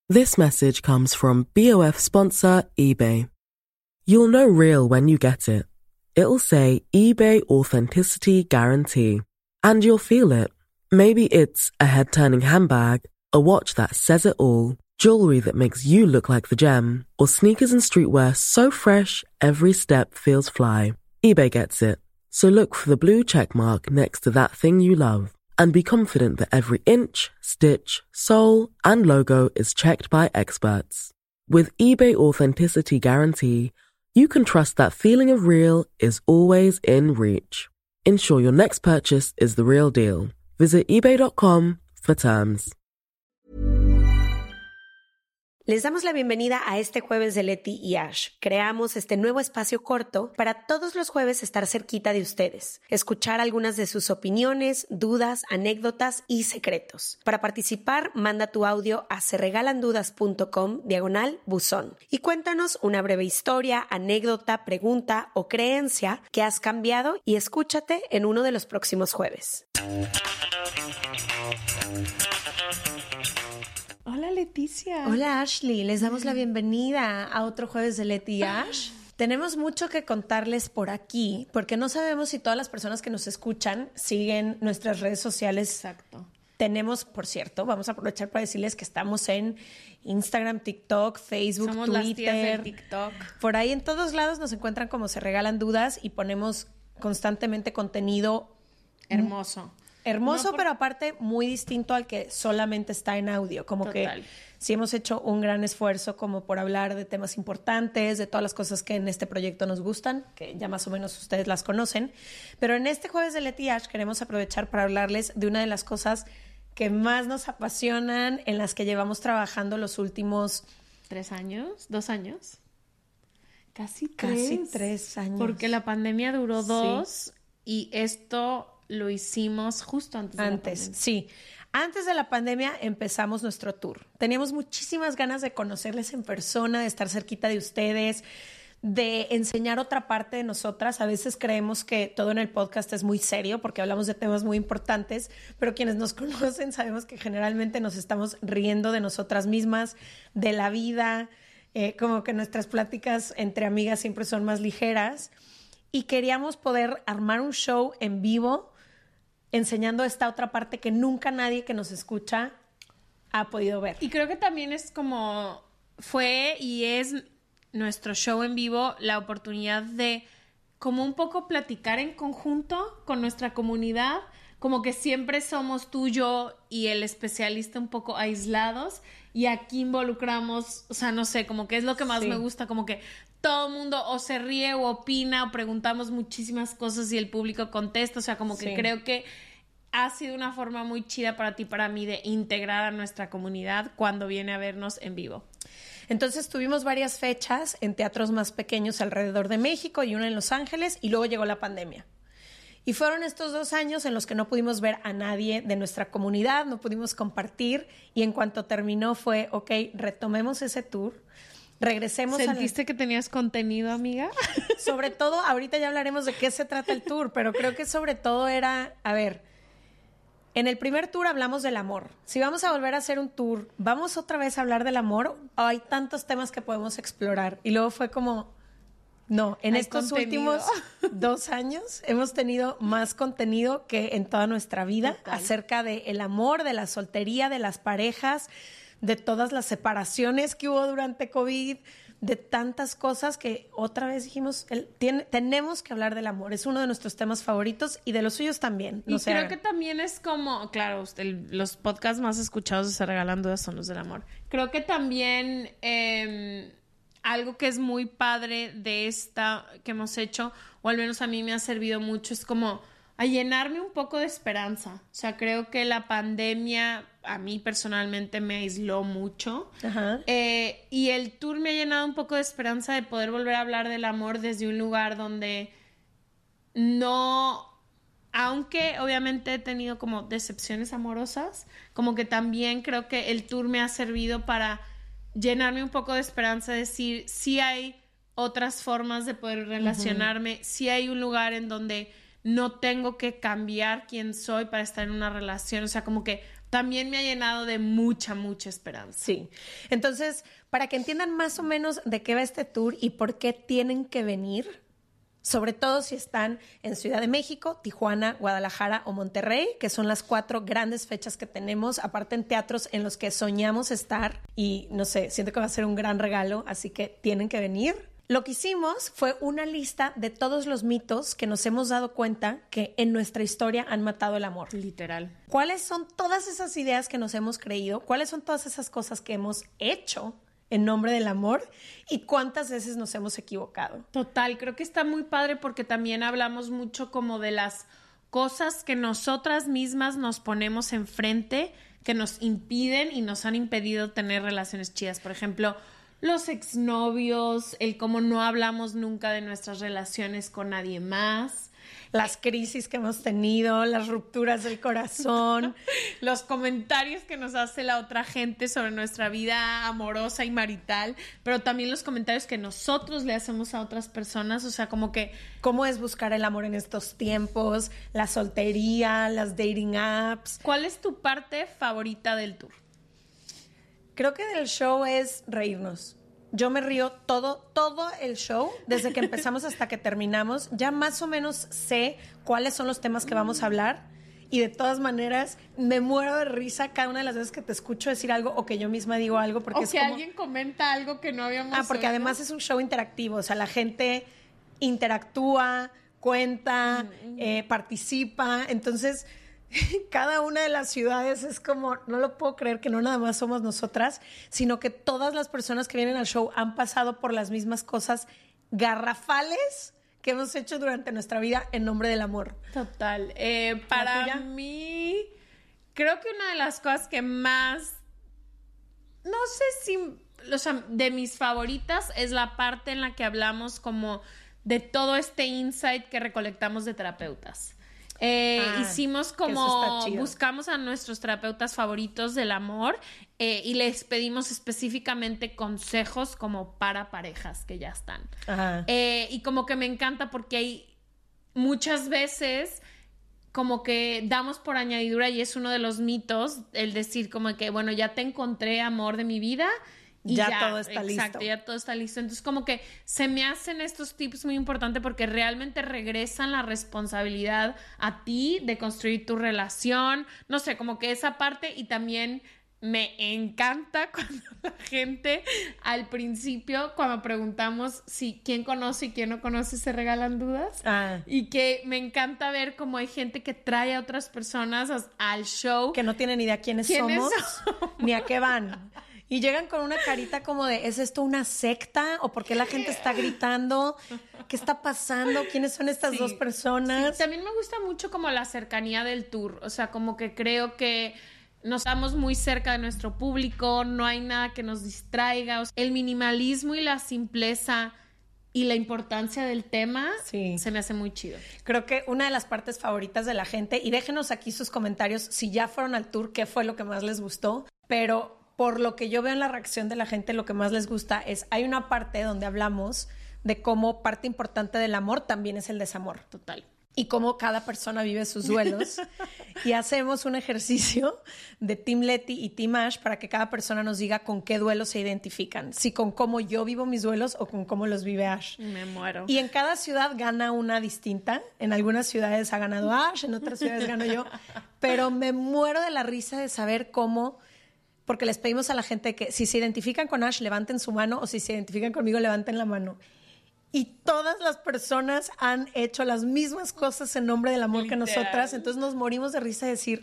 This message comes from BOF sponsor eBay. You'll know real when you get it. It'll say eBay Authenticity Guarantee. And you'll feel it. Maybe it's a head-turning handbag, a watch that says it all, jewelry that makes you look like the gem, or sneakers and streetwear so fresh every step feels fly. eBay gets it. So look for the blue check mark next to that thing you love. And be confident that every inch, stitch, sole, and logo is checked by experts. With eBay Authenticity Guarantee, you can trust that feeling of real is always in reach. Ensure your next purchase is the real deal. Visit ebay.com for terms. Les damos la bienvenida a este jueves de Leti y Ash. Creamos este nuevo espacio corto para todos los jueves estar cerquita de ustedes, escuchar algunas de sus opiniones, dudas, anécdotas y secretos. Para participar, manda tu audio a seregalandudas.com/buzón y cuéntanos una breve historia, anécdota, pregunta o creencia que has cambiado y escúchate en uno de los próximos jueves. Hola Leticia. Hola Ashley, les damos la bienvenida a otro jueves de Leti y Ash. Tenemos mucho que contarles por aquí, porque no sabemos si todas las personas que nos escuchan siguen nuestras redes sociales. Exacto. Tenemos, por cierto, vamos a aprovechar para decirles que estamos en Instagram, TikTok, Facebook, Somos Twitter. las tías del TikTok. Por ahí en todos lados nos encuentran como Se Regalan Dudas y ponemos constantemente contenido Hermoso. Hermoso, pero aparte muy distinto al que solamente está en audio. Como Total. que sí hemos hecho un gran esfuerzo como por hablar de temas importantes, de todas las cosas que en este proyecto nos gustan, que ya más o menos ustedes las conocen. Pero en este jueves de Leti y Ash queremos aprovechar para hablarles de una de las cosas que más nos apasionan, en las que llevamos trabajando los últimos... 3 años, 2 años. Casi 3 años. Porque la pandemia duró Sí. 2 y esto lo hicimos justo antes de la pandemia. Sí. Antes de la pandemia empezamos nuestro tour. Teníamos muchísimas ganas de conocerles en persona, de estar cerquita de ustedes, de enseñar otra parte de nosotras. A veces creemos que todo en el podcast es muy serio porque hablamos de temas muy importantes, pero quienes nos conocen sabemos que generalmente nos estamos riendo de nosotras mismas, de la vida, como que nuestras pláticas entre amigas siempre son más ligeras. Y queríamos poder armar un show en vivo enseñando esta otra parte que nunca nadie que nos escucha ha podido ver. Y creo que también es como fue y es nuestro show en vivo la oportunidad de como un poco platicar en conjunto con nuestra comunidad, como que siempre somos tú, yo y el especialista un poco aislados, y aquí involucramos, o sea, no sé, como que es lo que más me gusta, como que todo el mundo o se ríe o opina o preguntamos muchísimas cosas y el público contesta, o sea, como que creo que ha sido una forma muy chida para ti, para mí, de integrar a nuestra comunidad cuando viene a vernos en vivo. Entonces tuvimos varias fechas en teatros más pequeños alrededor de México y una en Los Ángeles, y luego llegó la pandemia. Y fueron estos 2 años en los que no pudimos ver a nadie de nuestra comunidad, no pudimos compartir, y en cuanto terminó fue, ok, retomemos ese tour, regresemos. ¿Sentiste que tenías contenido, amiga? Sobre todo, ahorita ya hablaremos de qué se trata el tour, pero creo que sobre todo era, a ver, en el primer tour hablamos del amor. Si vamos a volver a hacer un tour, ¿vamos otra vez a hablar del amor? Hay tantos temas que podemos explorar. Y luego fue como, no, en estos últimos 2 años hemos tenido más contenido que en toda nuestra vida. Total. Acerca del amor, de la soltería, de las parejas, de todas las separaciones que hubo durante COVID, de tantas cosas que otra vez dijimos, tenemos que hablar del amor. Es uno de nuestros temas favoritos y de los suyos también. Y creo que también es como, claro, los podcasts más escuchados de Se Regalan Dudas son los del amor. Creo que también algo que es muy padre de esta que hemos hecho, o al menos a mí me ha servido mucho, es como a llenarme un poco de esperanza. O sea, creo que la pandemia a mí personalmente me aisló mucho. Ajá. Y el tour me ha llenado un poco de esperanza de poder volver a hablar del amor desde un lugar donde no... Aunque obviamente he tenido como decepciones amorosas, como que también creo que el tour me ha servido para llenarme un poco de esperanza, decir, sí hay otras formas de poder relacionarme, sí hay un lugar en donde no tengo que cambiar quién soy para estar en una relación, o sea, como que también me ha llenado de mucha, mucha esperanza. Sí. Entonces, para que entiendan más o menos de qué va este tour y por qué tienen que venir, sobre todo si están en Ciudad de México, Tijuana, Guadalajara o Monterrey, que son las 4 grandes fechas que tenemos, aparte en teatros en los que soñamos estar y no sé, siento que va a ser un gran regalo, así que tienen que venir. Lo que hicimos fue una lista de todos los mitos que nos hemos dado cuenta que en nuestra historia han matado el amor. Literal. ¿Cuáles son todas esas ideas que nos hemos creído? ¿Cuáles son todas esas cosas que hemos hecho en nombre del amor? ¿Y cuántas veces nos hemos equivocado? Total, creo que está muy padre porque también hablamos mucho como de las cosas que nosotras mismas nos ponemos enfrente, que nos impiden y nos han impedido tener relaciones chidas. Por ejemplo, los exnovios, el cómo no hablamos nunca de nuestras relaciones con nadie más, las crisis que hemos tenido, las rupturas del corazón, los comentarios que nos hace la otra gente sobre nuestra vida amorosa y marital, pero también los comentarios que nosotros le hacemos a otras personas, o sea, como que... ¿Cómo es buscar el amor en estos tiempos? La soltería, las dating apps. ¿Cuál es tu parte favorita del tour? Creo que del show es reírnos. Yo me río todo el show, desde que empezamos hasta que terminamos. Ya más o menos sé cuáles son los temas que vamos a hablar y de todas maneras me muero de risa cada una de las veces que te escucho decir algo o que yo misma digo algo. Porque o es que como... alguien comenta algo que no habíamos porque oído. además es un show interactivo, o sea, la gente interactúa, cuenta, participa, entonces... Cada una de las ciudades es como, no lo puedo creer que no nada más somos nosotras, sino que todas las personas que vienen al show han pasado por las mismas cosas garrafales que hemos hecho durante nuestra vida en nombre del amor. Total. Para mí, creo que una de las cosas que más, no sé si, o sea, de mis favoritas es la parte en la que hablamos como de todo este insight que recolectamos de terapeutas. Hicimos como buscamos a nuestros terapeutas favoritos del amor y les pedimos específicamente consejos como para parejas que ya están. Y como que me encanta porque hay muchas veces como que damos por añadidura y es uno de los mitos el decir como que bueno, ya te encontré amor de mi vida. Y ya todo está listo. Exacto, ya todo está listo. Entonces, como que se me hacen estos tips muy importantes porque realmente regresan la responsabilidad a ti de construir tu relación. No sé, como que esa parte y también me encanta cuando la gente al principio, cuando preguntamos si quién conoce y quién no conoce, se regalan dudas. Y que me encanta ver cómo hay gente que trae a otras personas al show. Que no tienen ni idea quiénes somos, ni a qué van. Y llegan con una carita como de, ¿es esto una secta? ¿O por qué la gente está gritando? ¿Qué está pasando? ¿Quiénes son estas dos personas? Sí. También me gusta mucho como la cercanía del tour. O sea, como que creo que nos estamos muy cerca de nuestro público, no hay nada que nos distraiga. O sea, el minimalismo y la simpleza y la importancia del tema se me hace muy chido. Creo que una de las partes favoritas de la gente, y déjenos aquí sus comentarios si ya fueron al tour, qué fue lo que más les gustó, pero... Por lo que yo veo en la reacción de la gente, lo que más les gusta es, hay una parte donde hablamos de cómo parte importante del amor también es el desamor. Total. Y cómo cada persona vive sus duelos. Y hacemos un ejercicio de Team Leti y Team Ash para que cada persona nos diga con qué duelos se identifican. Si con cómo yo vivo mis duelos o con cómo los vive Ash. Me muero. Y en cada ciudad gana una distinta. En algunas ciudades ha ganado Ash, en otras ciudades gano yo. Pero me muero de la risa de saber cómo... Porque les pedimos a la gente que si se identifican con Ash, levanten su mano, o si se identifican conmigo, levanten la mano. Y todas las personas han hecho las mismas cosas en nombre del amor que nosotras. Entonces nos morimos de risa de decir,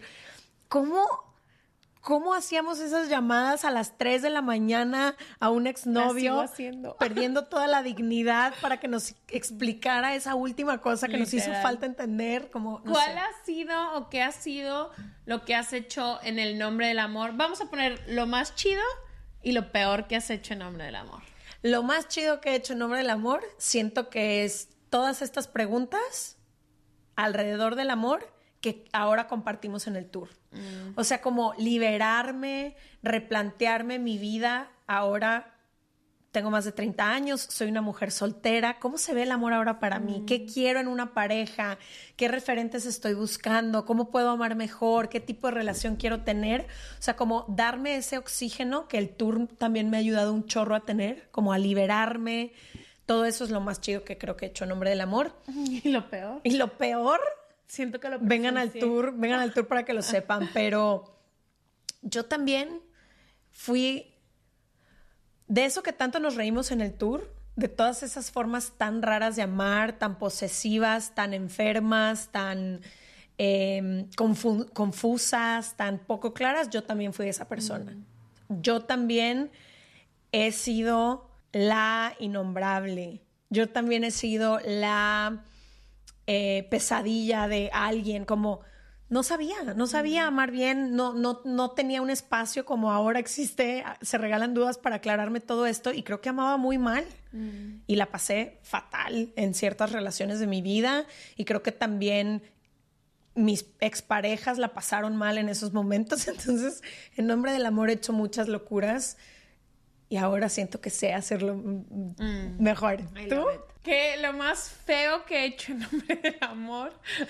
¿cómo hacíamos esas llamadas a las 3 de la mañana a un exnovio? Perdiendo toda la dignidad para que nos explicara esa última cosa que nos hizo falta entender. ¿Cuál ha sido o qué ha sido lo que has hecho en el nombre del amor? Vamos a poner lo más chido y lo peor que has hecho en nombre del amor. Lo más chido que he hecho en nombre del amor, siento que es todas estas preguntas alrededor del amor que ahora compartimos en el tour. O sea, como liberarme, replantearme mi vida ahora tengo más de 30 años, soy una mujer soltera. ¿Cómo se ve el amor ahora para mí? ¿Qué quiero en una pareja? ¿Qué referentes estoy buscando? ¿Cómo puedo amar mejor? ¿Qué tipo de relación quiero tener? O sea, como darme ese oxígeno que el tour también me ha ayudado un chorro a tener, como a liberarme. Todo eso es lo más chido que creo que he hecho en nombre del amor. Y lo peor. Y lo peor, Siento que lo vengan al tour para que lo sepan. Pero yo también fui... De eso que tanto nos reímos en el tour, de todas esas formas tan raras de amar, tan posesivas, tan enfermas, tan confusas, tan poco claras, yo también fui esa persona. Yo también he sido la innombrable. Yo también he sido la pesadilla de alguien, como... No sabía amar bien, no tenía un espacio como ahora existe, se regalan dudas para aclararme todo esto y creo que amaba muy mal y la pasé fatal en ciertas relaciones de mi vida y creo que también mis exparejas la pasaron mal en esos momentos, entonces en nombre del amor he hecho muchas locuras y ahora siento que sé hacerlo mejor. ¿Tú? Que lo más feo que he hecho en nombre del amor,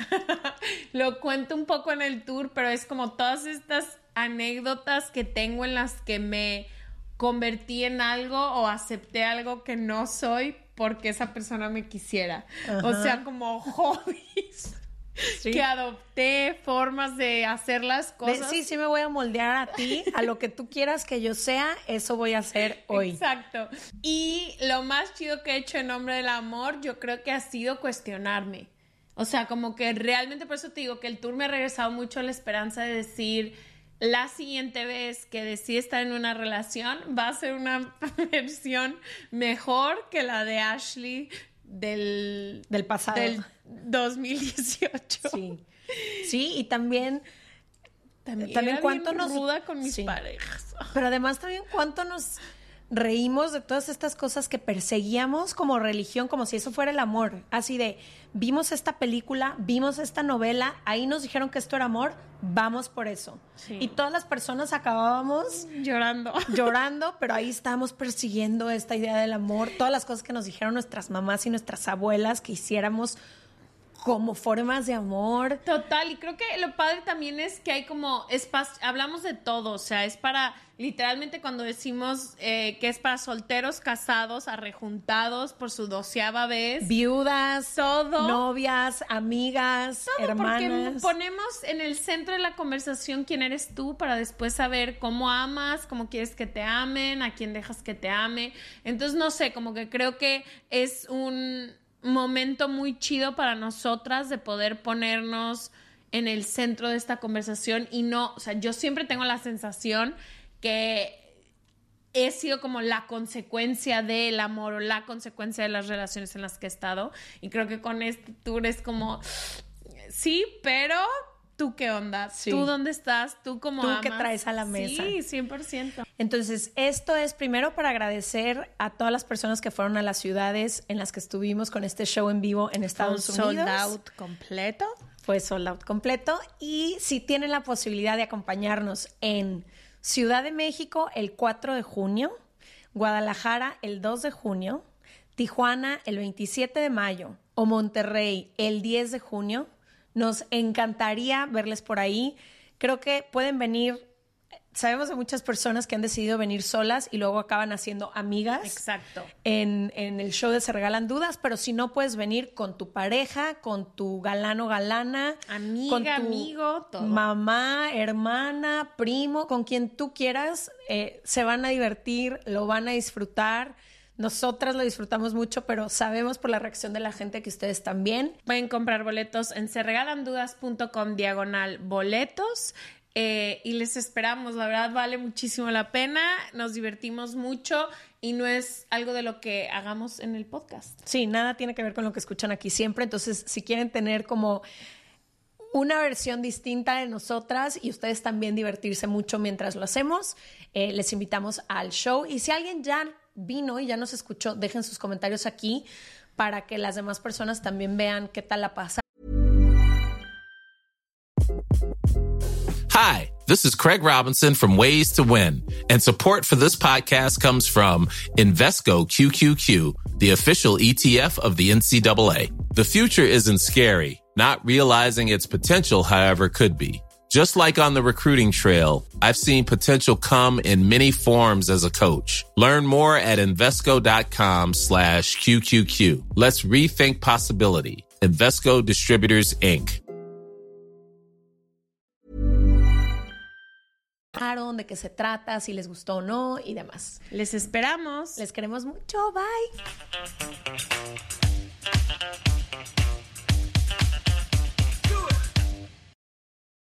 lo cuento un poco en el tour, pero es como todas estas anécdotas que tengo en las que me convertí en algo o acepté algo que no soy porque esa persona me quisiera. Ajá. O sea, como hobbies. Sí. Que adopté, formas de hacer las cosas. Sí me voy a moldear a ti, a lo que tú quieras que yo sea, eso voy a hacer hoy. Exacto. Y lo más chido que he hecho en nombre del amor, yo creo que ha sido cuestionarme. O sea, como que realmente, por eso te digo que el tour me ha regresado mucho a la esperanza de decir, la siguiente vez que decida estar en una relación, va a ser una versión mejor que la de Ashley del pasado. Del 2018. Sí, y también cuánto nos ruda con mis parejas. Pero además también cuánto nos reímos de todas estas cosas que perseguíamos como religión, como si eso fuera el amor. Así de, vimos esta película, vimos esta novela, ahí nos dijeron que esto era amor, vamos por eso. Sí. Y todas las personas acabábamos llorando, pero ahí estábamos persiguiendo esta idea del amor, todas las cosas que nos dijeron nuestras mamás y nuestras abuelas que hiciéramos como formas de amor. Total, y creo que lo padre también es que hay como espacio, hablamos de todo, o sea, es para, literalmente cuando decimos que es para solteros, casados, arrejuntados por su 12ª vez. Viudas, todo. Novias, amigas, todo, hermanas. Porque ponemos en el centro de la conversación quién eres tú para después saber cómo amas, cómo quieres que te amen, a quién dejas que te ame. Entonces, no sé, como que creo que es un momento muy chido para nosotras de poder ponernos en el centro de esta conversación y no, o sea, yo siempre tengo la sensación que he sido como la consecuencia del amor o la consecuencia de las relaciones en las que he estado y creo que con este tour es como sí, pero ¿tú qué onda? Sí. ¿Tú dónde estás? ¿Tú cómo amas? ¿Tú qué traes a la mesa? Sí, 100%. Entonces, esto es primero para agradecer a todas las personas que fueron a las ciudades en las que estuvimos con este show en vivo en Estados Unidos. Sold out completo. Fue sold out completo. Y si tienen la posibilidad de acompañarnos en Ciudad de México el 4 de junio, Guadalajara el 2 de junio, Tijuana el 27 de mayo o Monterrey el 10 de junio, nos encantaría verles por ahí. Creo que pueden venir, sabemos de muchas personas que han decidido venir solas y luego acaban haciendo amigas. Exacto. En el show de Se Regalan Dudas, pero si no puedes venir con tu pareja, con tu galán o galana, amiga, con tu amigo, todo. Mamá, hermana, primo, con quien tú quieras, se van a divertir, lo van a disfrutar. Nosotras lo disfrutamos mucho, pero sabemos por la reacción de la gente que ustedes también. Pueden comprar boletos en seregalandudas.com/boletos y les esperamos. La verdad vale muchísimo la pena, nos divertimos mucho y no es algo de lo que hagamos en el podcast. Sí, nada tiene que ver con lo que escuchan aquí siempre. Entonces, si quieren tener como una versión distinta de nosotras y ustedes también divertirse mucho mientras lo hacemos, les invitamos al show. Y si alguien ya vino y ya nos escuchó, dejen sus comentarios aquí para que las demás personas también vean qué tal la pasa. Hi, This is Craig Robinson from Ways to Win, and support for this podcast comes from Invesco QQQ, the official ETF of the NCAA. The future isn't scary. Not realizing its potential, however, could be. Just like on the recruiting trail, I've seen potential come in many forms as a coach. Learn more at Invesco.com/QQQ. Let's rethink possibility. Invesco Distributors, Inc. De qué se trata, si les gustó o no y demás. Les esperamos. Les queremos mucho. Bye.